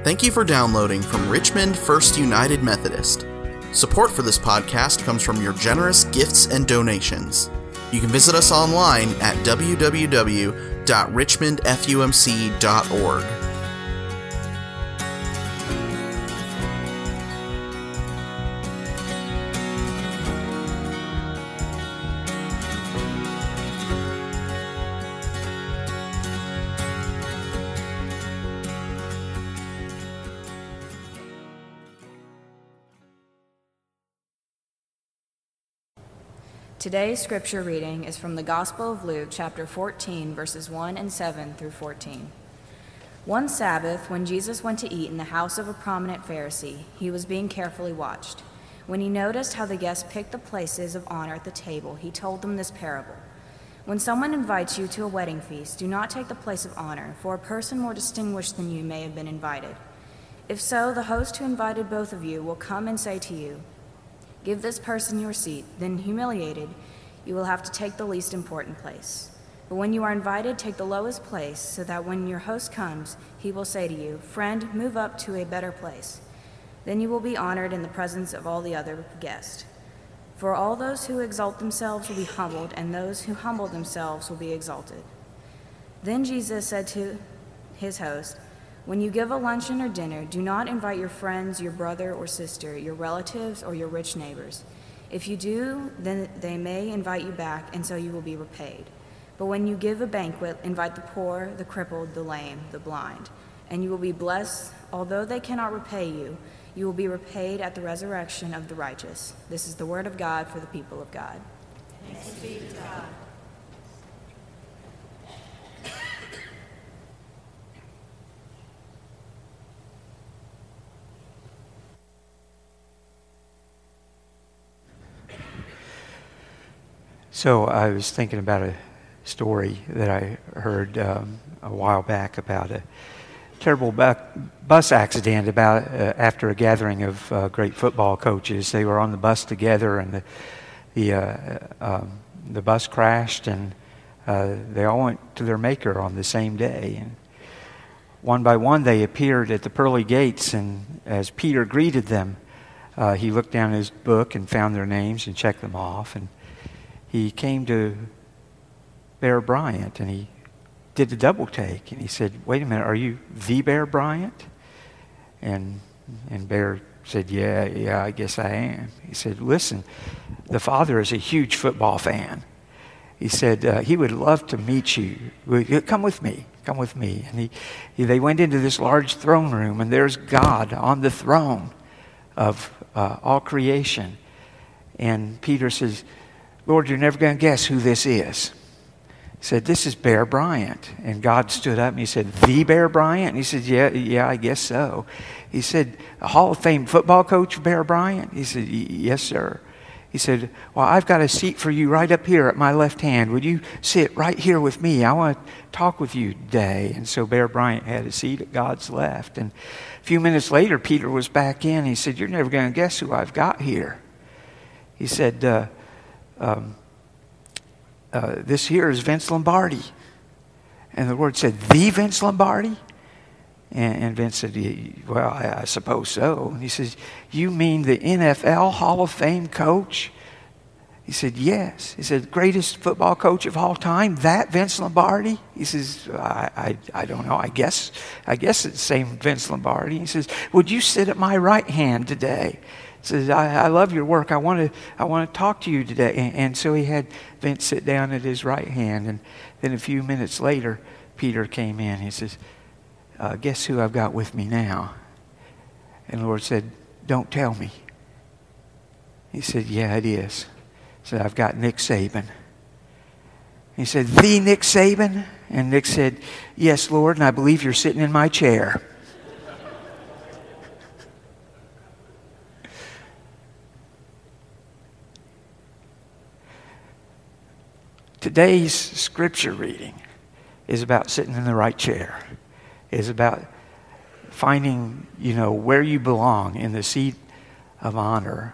Thank you for downloading from Richmond First United Methodist. Support for this podcast comes from your generous gifts and donations. You can visit us online at www.richmondfumc.org. Today's scripture reading is from the Gospel of Luke, chapter 14, verses 1 and 7 through 14. One Sabbath, when Jesus went to eat in the house of a prominent Pharisee, he was being carefully watched. When he noticed how the guests picked the places of honor at the table, he told them this parable. When someone invites you to a wedding feast, do not take the place of honor, for a person more distinguished than you may have been invited. If so, the host who invited both of you will come and say to you, "Give this person your seat." Then, humiliated, you will have to take the least important place. But when you are invited, take the lowest place, so that when your host comes, he will say to you, "Friend, move up to a better place." Then you will be honored in the presence of all the other guests. For all those who exalt themselves will be humbled, and those who humble themselves will be exalted. Then Jesus said to his host, "When you give a luncheon or dinner, do not invite your friends, your brother or sister, your relatives, or your rich neighbors. If you do, then they may invite you back, and so you will be repaid. But when you give a banquet, invite the poor, the crippled, the lame, the blind, and you will be blessed. Although they cannot repay you, you will be repaid at the resurrection of the righteous." This is the word of God for the people of God. Thanks be to God. So I was thinking about a story that I heard a while back about a terrible bus accident after a gathering of great football coaches. They were on the bus together, and the bus crashed, and they all went to their Maker on the same day. And one by one, they appeared at the pearly gates, and as Peter greeted them, he looked down his book and found their names and checked them off. And he came to Bear Bryant, and he did a double take, and he said, "Wait a minute, are you the Bear Bryant?" And Bear said, yeah, I guess I am. He said, "Listen, the father is a huge football fan." He said, he would love to meet you. Come with me. And they went into this large throne room, and there's God on the throne of all creation. And Peter says, "Lord, you're never going to guess who this is." He said, "This is Bear Bryant." And God stood up and he said, "The Bear Bryant?" And he said, yeah, I guess so. He said, "A Hall of Fame football coach, Bear Bryant?" He said, "Yes, sir." He said, "Well, I've got a seat for you right up here at my left hand. Would you sit right here with me? I want to talk with you today." And so Bear Bryant had a seat at God's left. And a few minutes later, Peter was back in. He said, "You're never going to guess who I've got here." He said, "This here is Vince Lombardi." And the Lord said, "The Vince Lombardi?" And Vince said, "Well, I suppose so." And he says, "You mean the NFL Hall of Fame coach?" He said, "Yes." He said, "Greatest football coach of all time, that Vince Lombardi?" He says, I don't know. I guess it's the same Vince Lombardi. He says, "Would you sit at my right hand today?" He says, I love your work. I want to talk to you today." And so he had Vince sit down at his right hand. And then a few minutes later, Peter came in. He says, "Guess who I've got with me now?" And the Lord said, "Don't tell me." He said, "Yeah, it is." He said, "I've got Nick Saban." He said, "The Nick Saban?" And Nick said, "Yes, Lord, and I believe you're sitting in my chair." Today's scripture reading is about sitting in the right chair. Is about finding, where you belong in the seat of honor.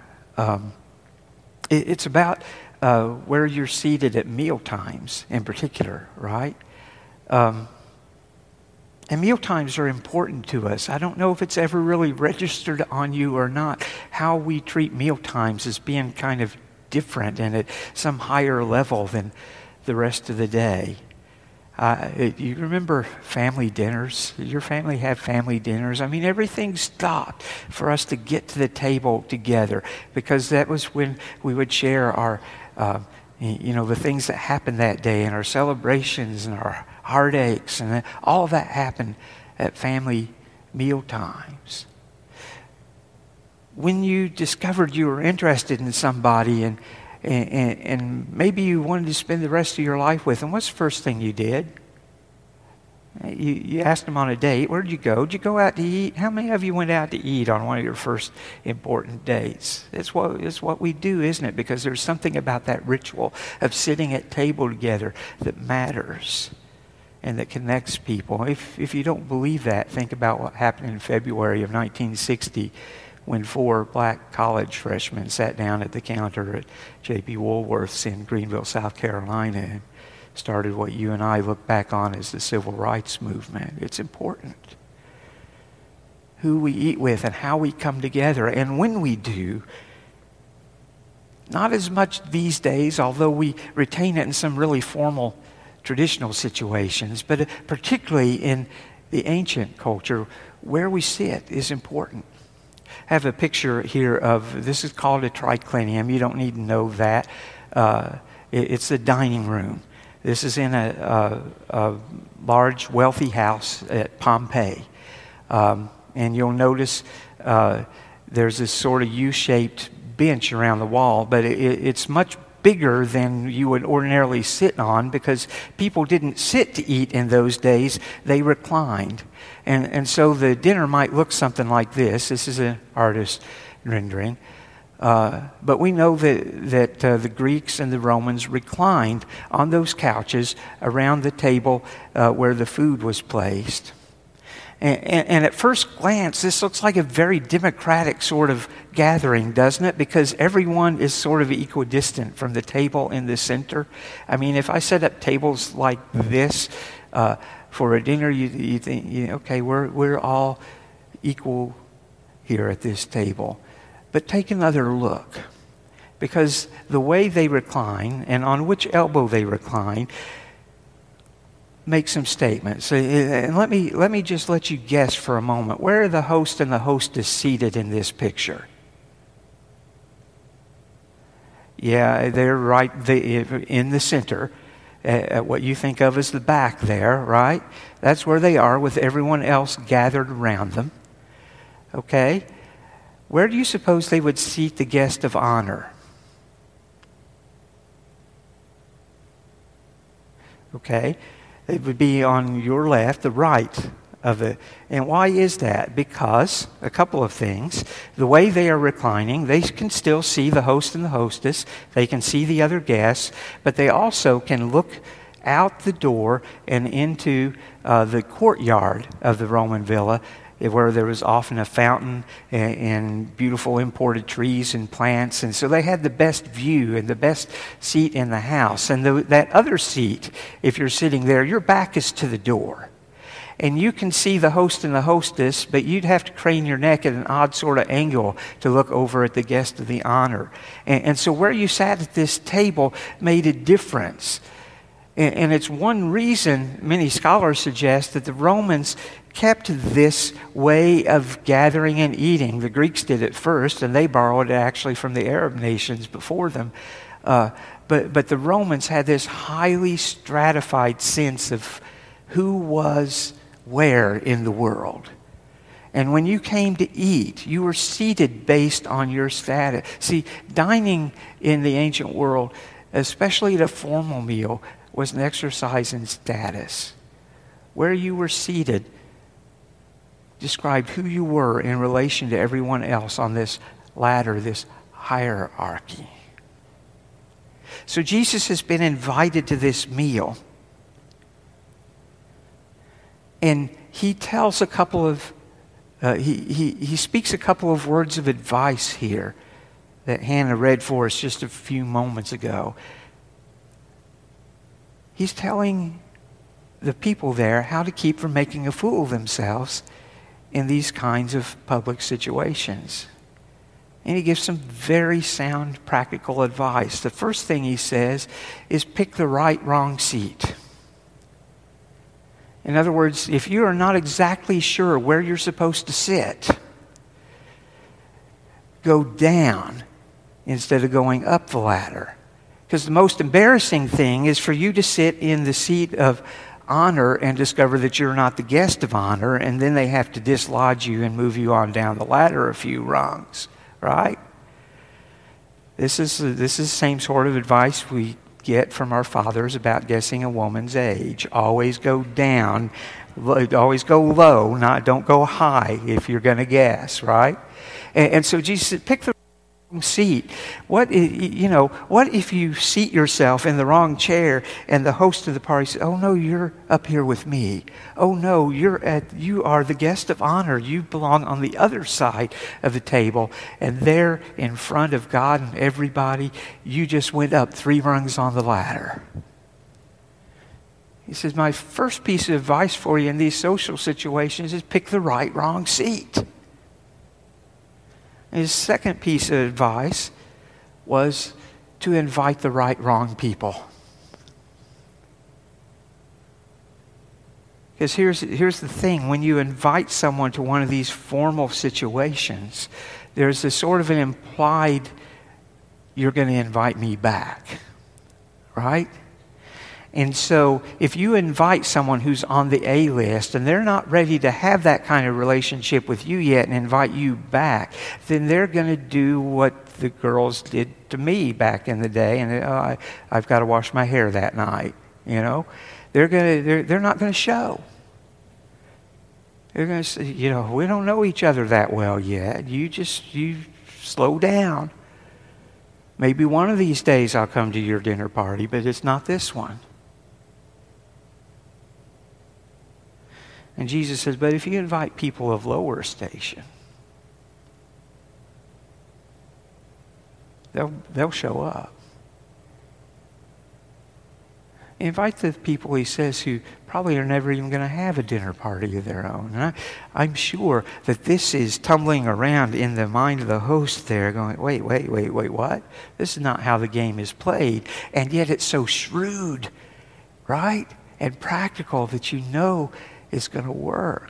It's about where you're seated at meal times in particular, right? And And meal times are important to us. I don't know if it's ever really registered on you or not, how we treat meal times as being kind of different and at some higher level than the rest of the day. You remember family dinners? Did your family have family dinners? I mean, everything stopped for us to get to the table together, because that was when we would share our, the things that happened that day and our celebrations and our heartaches, and all of that happened at family meal times. When you discovered you were interested in somebody and maybe you wanted to spend the rest of your life with them, what's the first thing you did? You asked them on a date. Where did you go? Did you go out to eat? How many of you went out to eat on one of your first important dates? It's what we do, isn't it? Because there's something about that ritual of sitting at table together that matters and that connects people. If you don't believe that, think about what happened in February of 1960 when 4 black college freshmen sat down at the counter at J.P. Woolworth's in Greenville, South Carolina, and started what you and I look back on as the civil rights movement. It's important who we eat with and how we come together. And when we do, not as much these days, although we retain it in some really formal traditional situations, but particularly in the ancient culture, where we sit is important. I have a picture here of, this is called a triclinium. You don't need to know that. It's the dining room. This is in a large, wealthy house at Pompeii. And you'll notice there's this sort of U-shaped bench around the wall, but it's much bigger than you would ordinarily sit on, because people didn't sit to eat in those days. They reclined. And so the dinner might look something like this. This is an artist rendering. But we know that the Greeks and the Romans reclined on those couches around the table where the food was placed. And at first glance, this looks like a very democratic sort of gathering, doesn't it? Because everyone is sort of equidistant from the table in the center. I mean, if I set up tables like this for a dinner, you think, okay, we're all equal here at this table. But take another look, because the way they recline and on which elbow they recline make some statements. And let me just let you guess for a moment. Where are the host and the hostess seated in this picture? Yeah, they're right in the center, at what you think of as the back there, right? That's where they are, with everyone else gathered around them. Okay? Where do you suppose they would seat the guest of honor? Okay? It would be on your left, the right of it. And why is that? Because a couple of things. The way they are reclining, they can still see the host and the hostess. They can see the other guests, but they also can look out the door and into the courtyard of the Roman villa, where there was often a fountain and beautiful imported trees and plants. And so they had the best view and the best seat in the house. And that other seat, if you're sitting there, your back is to the door. And you can see the host and the hostess, but you'd have to crane your neck at an odd sort of angle to look over at the guest of the honor. And so where you sat at this table made a difference. And it's one reason many scholars suggest that the Romans kept this way of gathering and eating. The Greeks did it first, and they borrowed it actually from the Arab nations before them. But the Romans had this highly stratified sense of who was where in the world. And when you came to eat, you were seated based on your status. See, dining in the ancient world, especially at a formal meal, was an exercise in status. Where you were seated described who you were in relation to everyone else on this ladder, this hierarchy. So Jesus has been invited to this meal. And he tells a couple of, he speaks a couple of words of advice here that Hannah read for us just a few moments ago. He's telling the people there how to keep from making a fool of themselves in these kinds of public situations. And he gives some very sound practical advice. The first thing he says is pick the right, wrong seat. In other words, if you are not exactly sure where you're supposed to sit, go down instead of going up the ladder. Because the most embarrassing thing is for you to sit in the seat of honor and discover that you're not the guest of honor, and then they have to dislodge you and move you on down the ladder a few rungs, right? This is the same sort of advice we get from our fathers about guessing a woman's age. Always go down, always go low, don't go high if you're going to guess, right? And so Jesus said, pick the wrong seat. What if you seat yourself in the wrong chair and the host of the party says, oh no, you're up here with me. Oh no, you are the guest of honor. You belong on the other side of the table. And there in front of God and everybody, you just went up 3 rungs on the ladder. He says, my first piece of advice for you in these social situations is pick the right, wrong seat. His second piece of advice was to invite the right, wrong people. Because here's the thing. When you invite someone to one of these formal situations, there's this sort of an implied, you're going to invite me back. Right? And so if you invite someone who's on the A list and they're not ready to have that kind of relationship with you yet and invite you back, then they're going to do what the girls did to me back in the day. And I've got to wash my hair that night. They're not going to show. They're going to say, we don't know each other that well yet. You slow down. Maybe one of these days I'll come to your dinner party, but it's not this one. And Jesus says, but if you invite people of lower station, they'll show up. Invite the people, he says, who probably are never even going to have a dinner party of their own. And I'm sure that this is tumbling around in the mind of the host there going, wait, what? This is not how the game is played. And yet it's so shrewd, right? And practical that it's going to work.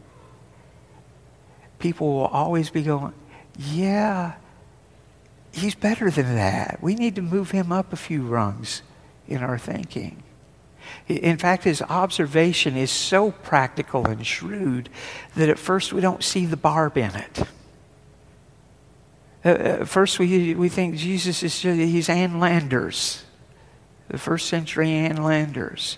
People will always be going, yeah, he's better than that. We need to move him up a few rungs in our thinking. In fact, his observation is so practical and shrewd that at first we don't see the barb in it. At first we think Jesus he's Ann Landers, the first century Ann Landers.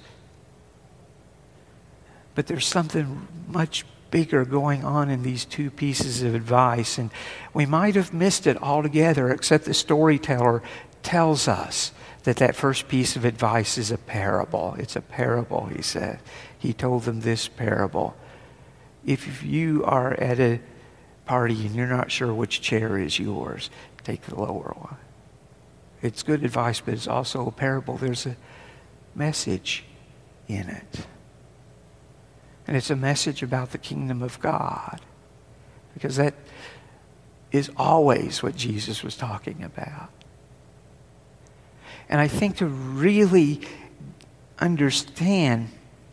But there's something much bigger going on in these two pieces of advice, and we might have missed it altogether, except the storyteller tells us that first piece of advice is a parable. It's a parable, he said. He told them this parable. If you are at a party and you're not sure which chair is yours, take the lower one. It's good advice, but it's also a parable. There's a message in it. And it's a message about the kingdom of God. Because that is always what Jesus was talking about. And I think to really understand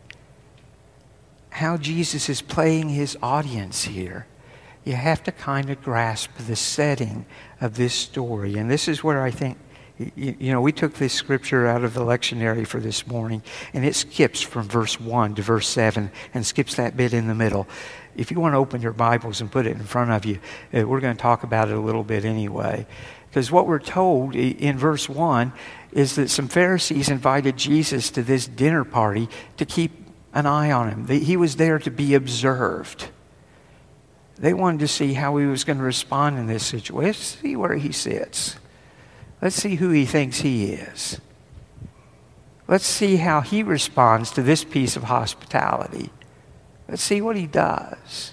how Jesus is playing his audience here, you have to kind of grasp the setting of this story. And this is where I think, we took this scripture out of the lectionary for this morning, and it skips from verse 1 to verse 7 and skips that bit in the middle. If you want to open your Bibles and put it in front of you, we're going to talk about it a little bit anyway. Because what we're told in verse 1 is that some Pharisees invited Jesus to this dinner party to keep an eye on him. He was there to be observed. They wanted to see how he was going to respond in this situation. Let's see where he sits. Let's see who he thinks he is. Let's see how he responds to this piece of hospitality. Let's see what he does.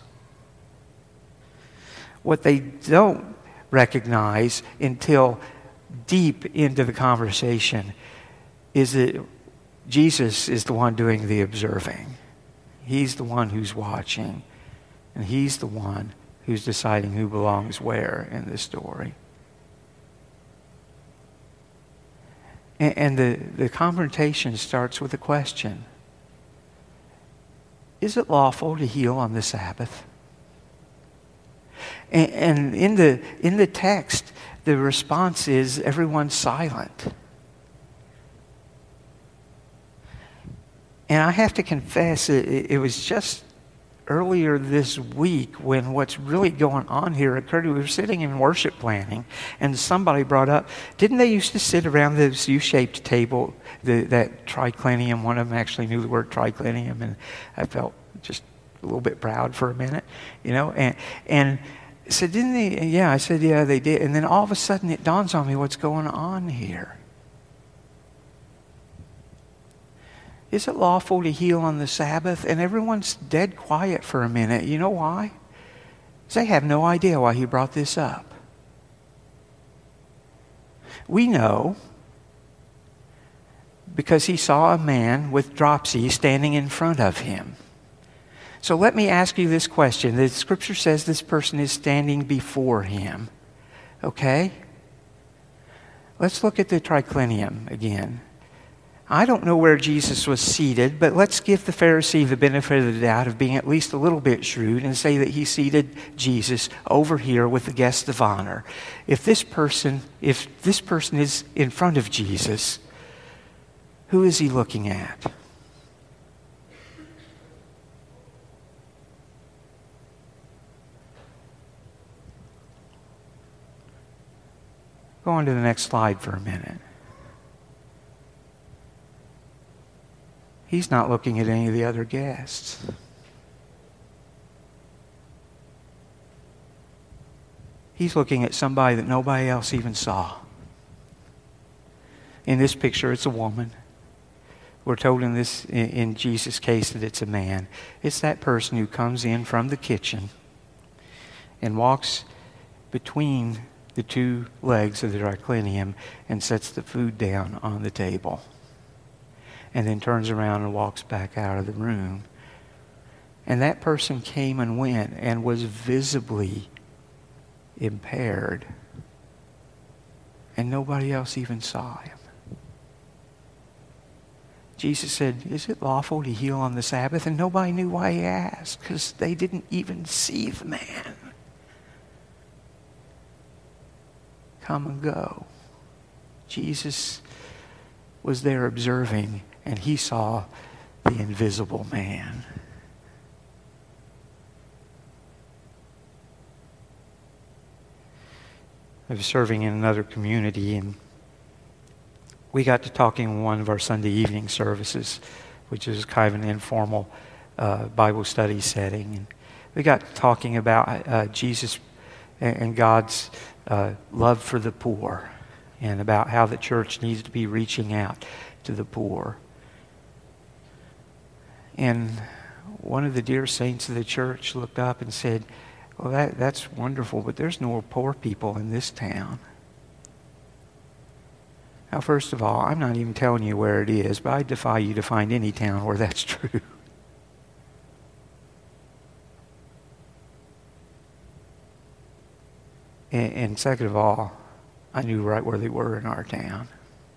What they don't recognize until deep into the conversation is that Jesus is the one doing the observing. He's the one who's watching. And he's the one who's deciding who belongs where in the story. And the confrontation starts with a question. Is it lawful to heal on the Sabbath? And in the text, the response is everyone's silent. And I have to confess, it was just earlier this week when what's really going on here occurred. We were sitting in worship planning, and somebody brought up, didn't they used to sit around this U-shaped table, that triclinium? One of them actually knew the word triclinium, and I felt just a little bit proud for a minute, and said, didn't they? Yeah, I said, yeah, they did. And then all of a sudden it dawns on me what's going on here. Is it lawful to heal on the Sabbath? And everyone's dead quiet for a minute. You know why? Because they have no idea why he brought this up. We know because he saw a man with dropsy standing in front of him. So let me ask you this question. The scripture says this person is standing before him. Okay? Let's look at the triclinium again. I don't know where Jesus was seated, but let's give the Pharisee the benefit of the doubt of being at least a little bit shrewd and say that he seated Jesus over here with the guest of honor. If this person is in front of Jesus, who is he looking at? Go on to the next slide for a minute. He's not looking at any of the other guests. He's looking at somebody that nobody else even saw. In this picture, it's a woman. We're told in Jesus' case that it's a man. It's that person who comes in from the kitchen and walks between the two legs of the triclinium and sets the food down on the table. And then turns around and walks back out of the room. And that person came and went and was visibly impaired. And nobody else even saw him. Jesus said, is it lawful to heal on the Sabbath? And nobody knew why he asked, because they didn't even see the man come and go. Jesus was there observing, and he saw the invisible man. I was serving in another community, and we got to talking in one of our Sunday evening services, which is kind of an informal Bible study setting. And we got to talking about Jesus and God's love for the poor, and about how the church needs to be reaching out to the poor. And one of the dear saints of the church looked up and said, well, that's wonderful, but there's no poor people in this town. Now, first of all, I'm not even telling you where it is, but I defy you to find any town where that's true. And second of all, I knew right where they were in our town.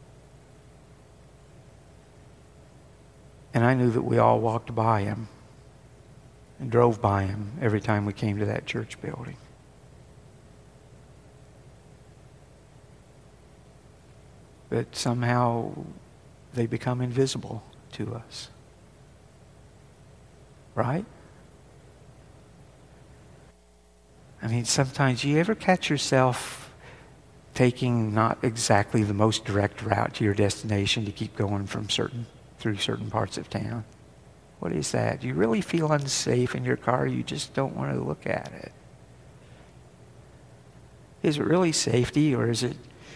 And I knew that we all walked by him and drove by him every time we came to that church building. But somehow they become invisible to us. Right? I mean, sometimes you ever catch yourself taking not exactly the most direct route to your destination to keep going through certain parts of town? What is that? Do you really feel unsafe in your car? You just don't want to look at it. Is it really safety, or is it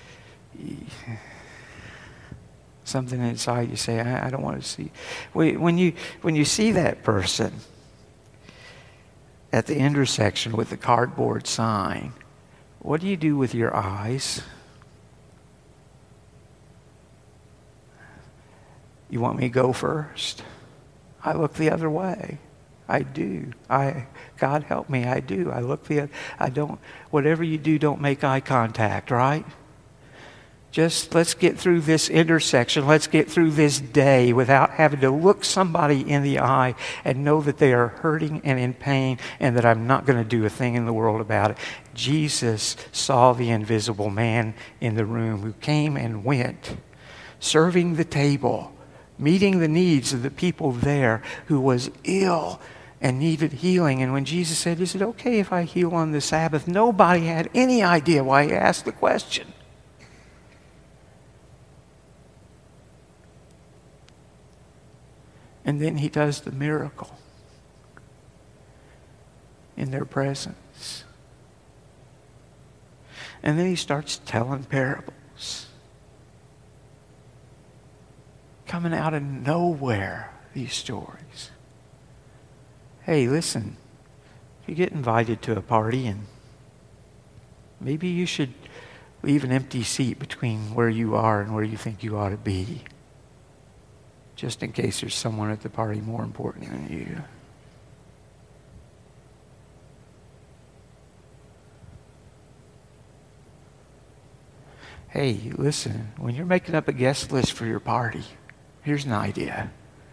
something inside you say, I don't want to see? When you see that person at the intersection with the cardboard sign, what do you do with your eyes? You want me to go first? I look the other way. I do. God help me, I do. I look I don't, whatever you do, don't make eye contact, right? Just let's get through this intersection. Let's get through this day without having to look somebody in the eye and know that they are hurting and in pain and that I'm not going to do a thing in the world about it. Jesus saw the invisible man in the room who came and went, serving the table, meeting the needs of the people there who was ill and needed healing. And when Jesus said, "Is it okay if I heal on the Sabbath?" nobody had any idea why he asked the question. And then he does the miracle in their presence. And then he starts telling parables. Coming out of nowhere, these stories. Hey, listen, if you get invited to a party and maybe you should leave an empty seat between where you are and where you think you ought to be, just in case there's someone at the party more important than you. Hey, listen, when you're making up a guest list for your party, here's an idea.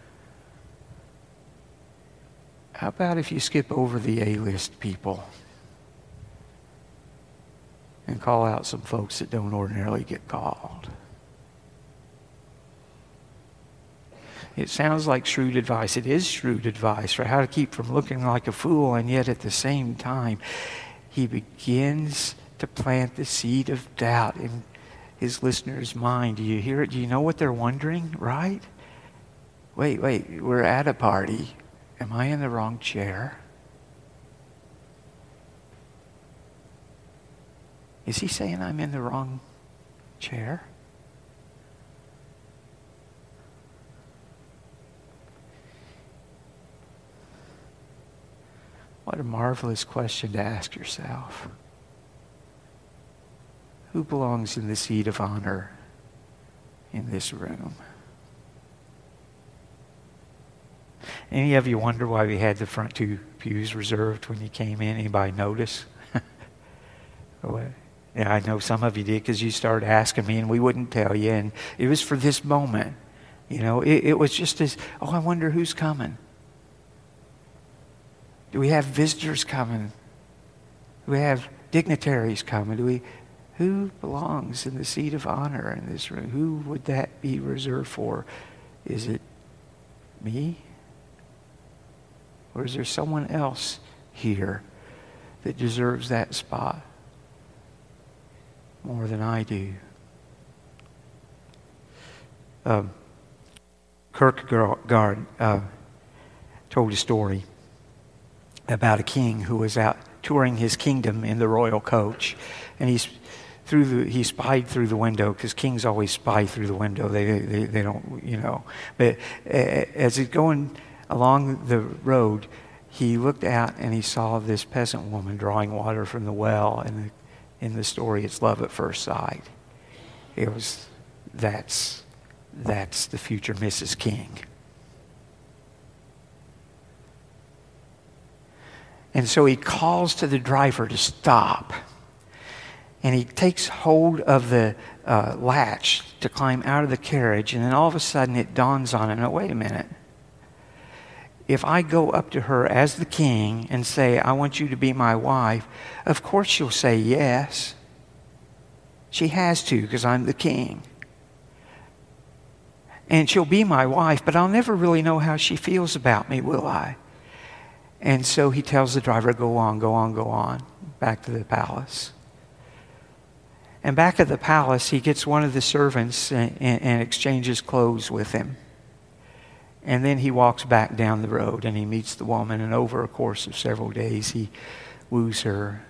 How about if you skip over the A-list people and call out some folks that don't ordinarily get called? It sounds like shrewd advice. It is shrewd advice for how to keep from looking like a fool, and yet at the same time, he begins to plant the seed of doubt in his listener's mind. Do you hear it? Do you know what they're wondering, right? Wait, we're at a party. Am I in the wrong chair? Is he saying I'm in the wrong chair? What a marvelous question to ask yourself. Who belongs in the seat of honor in this room? Any of you wonder why we had the front two pews reserved when you came in? Anybody notice? Yeah, I know some of you did because you started asking me and we wouldn't tell you. And it was for this moment. You know, it was just as, I wonder who's coming. Do we have visitors coming? Do we have dignitaries coming? Who belongs in the seat of honor in this room? Who would that be reserved for? Is it me? Or is there someone else here that deserves that spot more than I do? Kierkegaard told a story about a king who was out touring his kingdom in the royal coach, and he spied through the window, because kings always spy through the window. They don't, you know. But as he's going along the road, he looked out and he saw this peasant woman drawing water from the well. And in the story, it's love at first sight. That's the future Mrs. King. And so he calls to the driver to stop. And he takes hold of the latch to climb out of the carriage. And then all of a sudden it dawns on him, no, wait a minute. If I go up to her as the king and say, I want you to be my wife, of course she'll say yes. She has to, because I'm the king. And she'll be my wife, but I'll never really know how she feels about me, will I? And so he tells the driver, go on, back to the palace. And back at the palace, he gets one of the servants and exchanges clothes with him. And then he walks back down the road and he meets the woman, and over a course of several days, he woos her.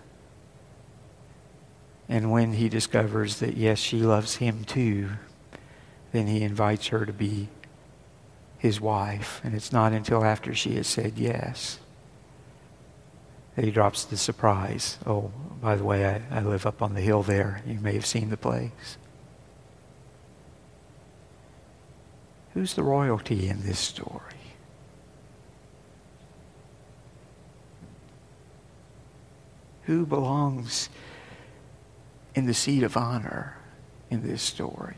And when he discovers that, yes, she loves him too, then he invites her to be his wife. And it's not until after she has said yes that he drops the surprise. Oh, by the way, I live up on the hill there. You may have seen the place. Who's the royalty in this story? Who belongs in the seat of honor in this story?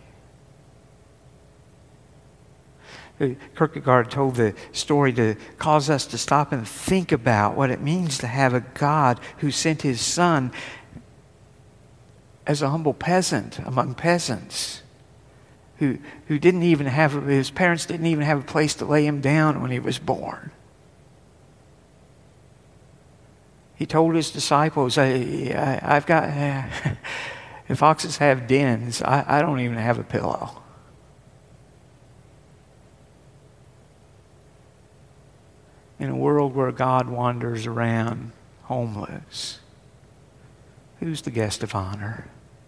Kierkegaard told the story to cause us to stop and think about what it means to have a God who sent his son as a humble peasant among peasants, who didn't even have, his parents didn't even have a place to lay him down when he was born. He told his disciples, I've got, if foxes have dens, I don't even have a pillow. In a world where God wanders around homeless, who's the guest of honor?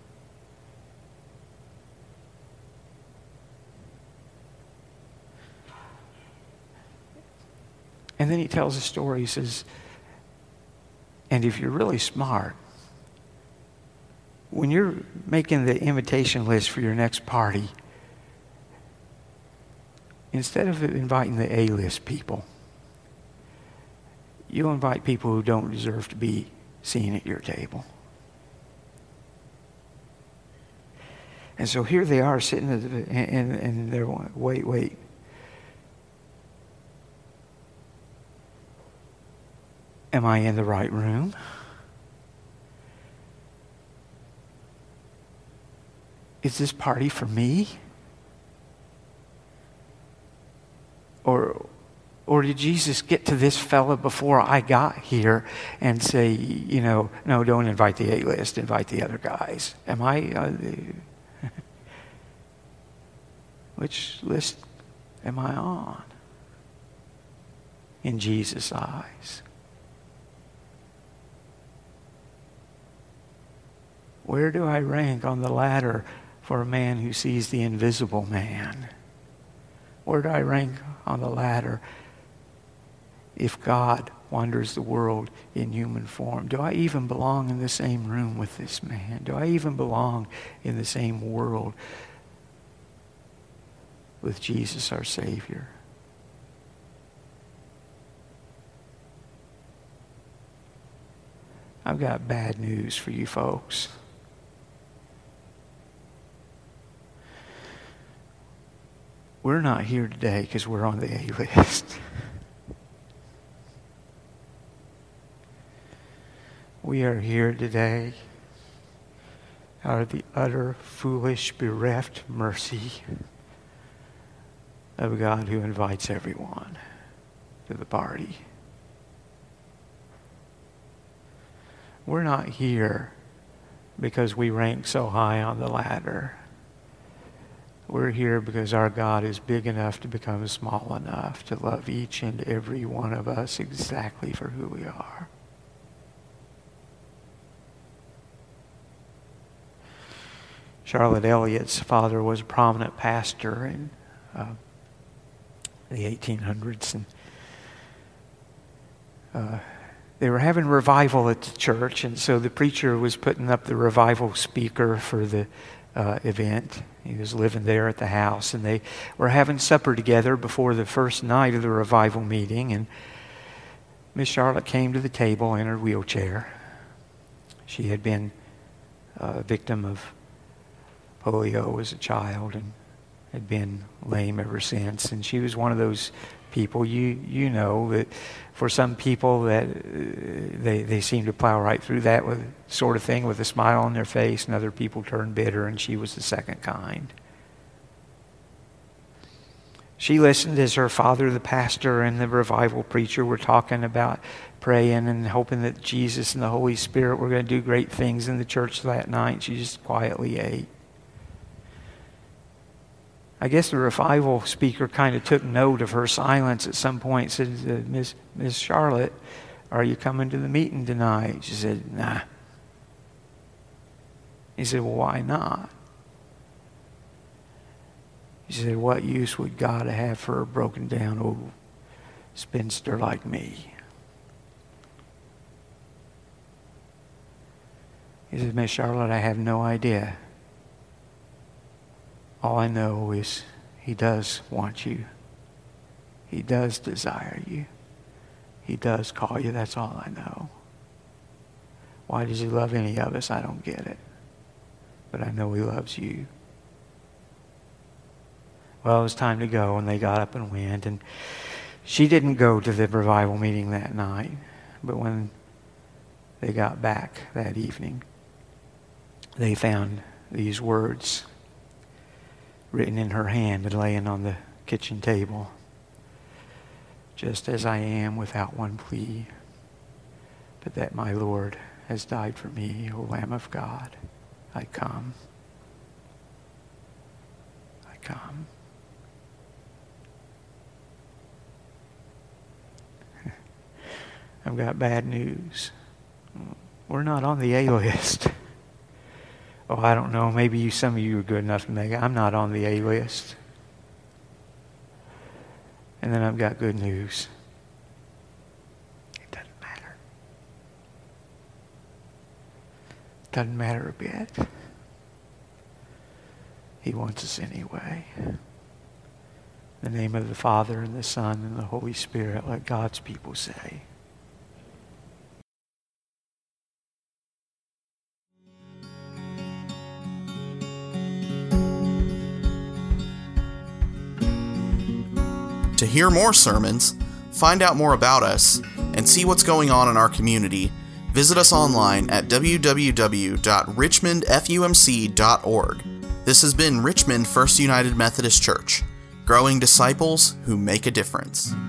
And then he tells a story. He says, and if you're really smart, when you're making the invitation list for your next party, instead of inviting the A-list people, you'll invite people who don't deserve to be seen at your table. And so here they are sitting and they're, wait. Am I in the right room? Is this party for me? Or did Jesus get to this fella before I got here and say, no, don't invite the A-list, invite the other guys? Am I, which list am I on in Jesus' eyes? Where do I rank on the ladder for a man who sees the invisible man? Where do I rank on the ladder if God wanders the world in human form? Do I even belong in the same room with this man? Do I even belong in the same world with Jesus our Savior? I've got bad news for you folks. We're not here today because we're on the A-list. We are here today out of the utter, foolish, bereft mercy of a God who invites everyone to the party. We're not here because we rank so high on the ladder. We're here because our God is big enough to become small enough to love each and every one of us exactly for who we are. Charlotte Elliott's father was a prominent pastor in the 1800s, and they were having revival at the church, and so the preacher was putting up the revival speaker for the event. He was living there at the house, and they were having supper together before the first night of the revival meeting, and Miss Charlotte came to the table in her wheelchair. She had been a victim of polio as a child and had been lame ever since, and she was one of those people, you know, that for some people that they seem to plow right through that with sort of thing with a smile on their face, and other people turn bitter, and she was the second kind. She listened as her father, the pastor, and the revival preacher were talking about praying and hoping that Jesus and the Holy Spirit were going to do great things in the church that night. She just quietly ate. I guess the revival speaker kind of took note of her silence at some point. Said, Miss Charlotte, are you coming to the meeting tonight? She said, nah. He said, well, why not? She said, what use would God have for a broken down old spinster like me? He said, Miss Charlotte, I have no idea. All I know is He does want you. He does desire you. He does call you. That's all I know. Why does he love any of us? I don't get it. But I know he loves you. Well, it was time to go, and they got up and went. And she didn't go to the revival meeting that night. But when they got back that evening, they found these words written in her hand and laying on the kitchen table. Just as I am, without one plea, but that my Lord has died for me, O Lamb of God, I come. I come. I've got bad news. We're not on the A-list. Oh, I don't know. Maybe some of you are good enough to make it. I'm not on the A-list. And then I've got good news. It doesn't matter. It doesn't matter a bit. He wants us anyway. In the name of the Father, and the Son, and the Holy Spirit, let God's people say. To hear more sermons, find out more about us, and see what's going on in our community, visit us online at www.richmondfumc.org. This has been Richmond First United Methodist Church, growing disciples who make a difference.